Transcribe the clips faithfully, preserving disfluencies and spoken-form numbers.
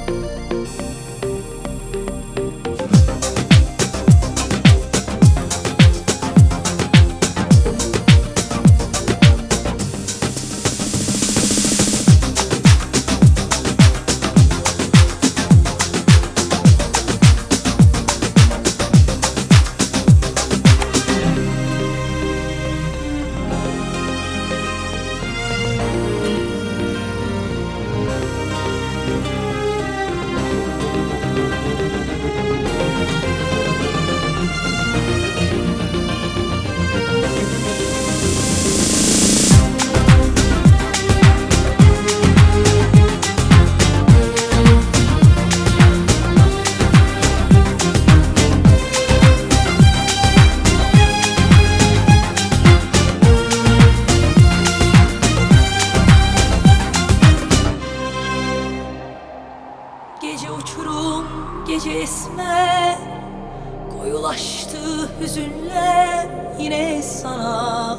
Gece uçurum, gece esmer, koyulaştı hüzünler. Yine sana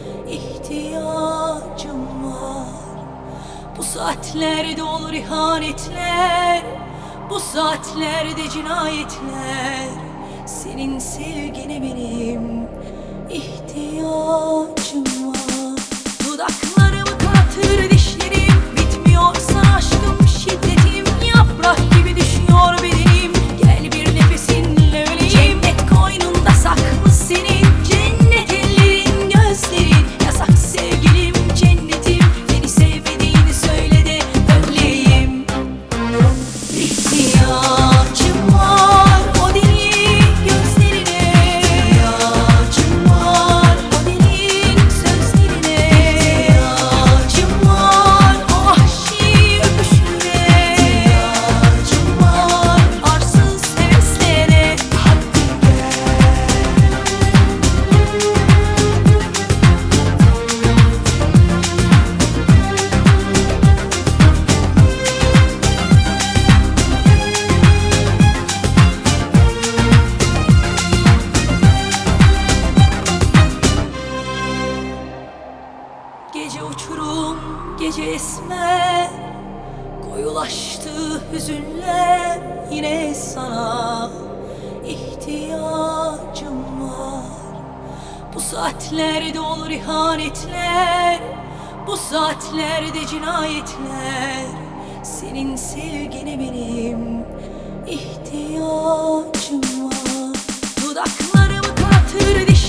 ihtiyacım var. Bu saatlerde olur ihanetler, bu saatlerde cinayetler. Senin sevgine benim ihtiyacım var. Dudaklarımı kapatır dişlerim, bitmiyor sana aşkım şiddetim. Yaprak gibi düşüyor bedenim, gel bir nefesinle öleyim. Cennet koynunda saklı senin, cennet ellerin gözlerin. Yasak sevgilim cennetim, beni sevmediğini söyle de öleyim. İhtiyacım var o deli gözlerine, İhtiyacım var o derin sözlerine, İhtiyacım var o vahşi öpüşüne, İhtiyacım var arsız heveslere. Hadi gel. Gece uçurum, gece esmer, koyulaştı hüzünler. Yine sana ihtiyacım var. Bu saatlerde olur ihanetler, bu saatlerde cinayetler. Senin sevgine benim ihtiyacım var. Dudaklarımı kapatır dişlerim,